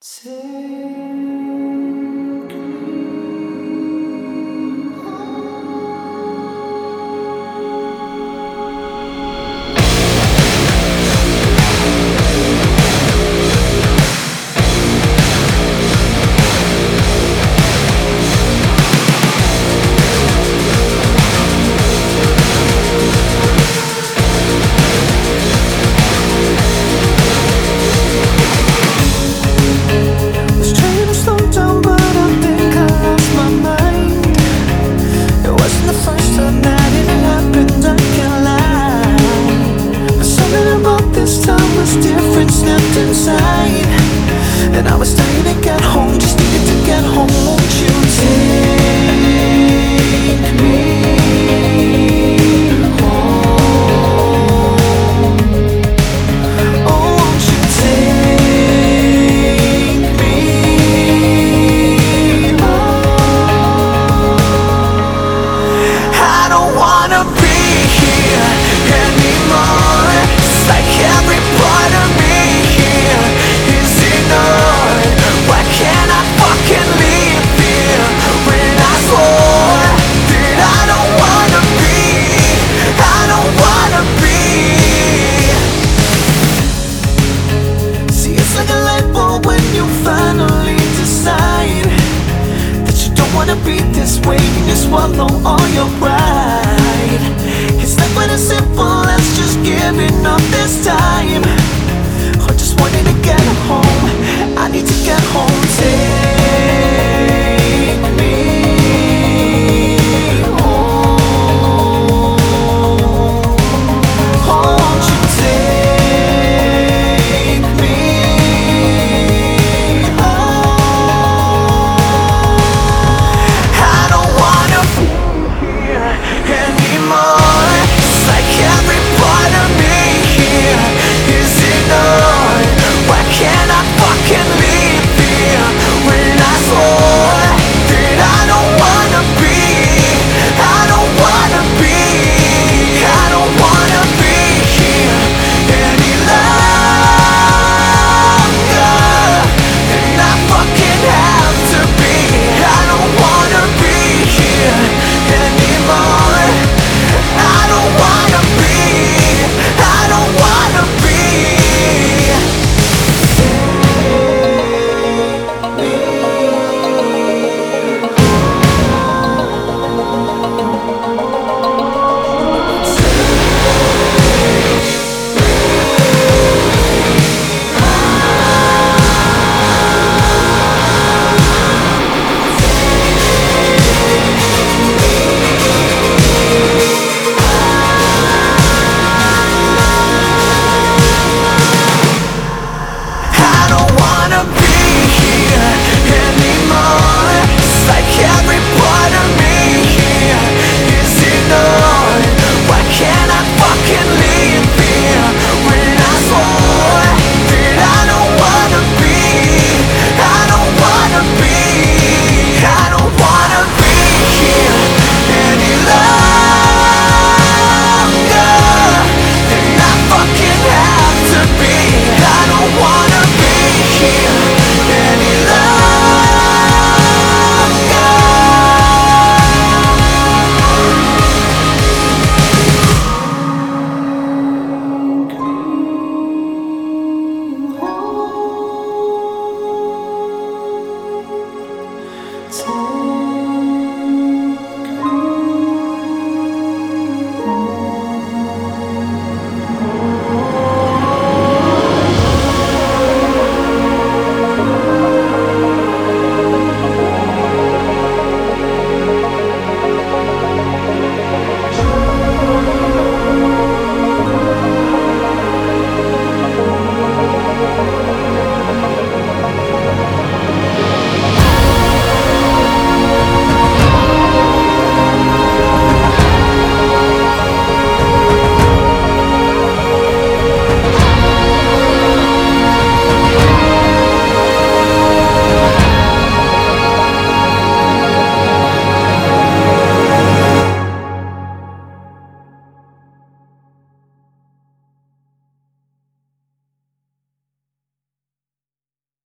Take and I was dying to get home, just needed to get home. Won't you take me home? Oh, won't you take me home? I don't wanna be here anymore. It's like every part of me be this way, and you swallow all your pride. It's like when it's simple as just giving up this time.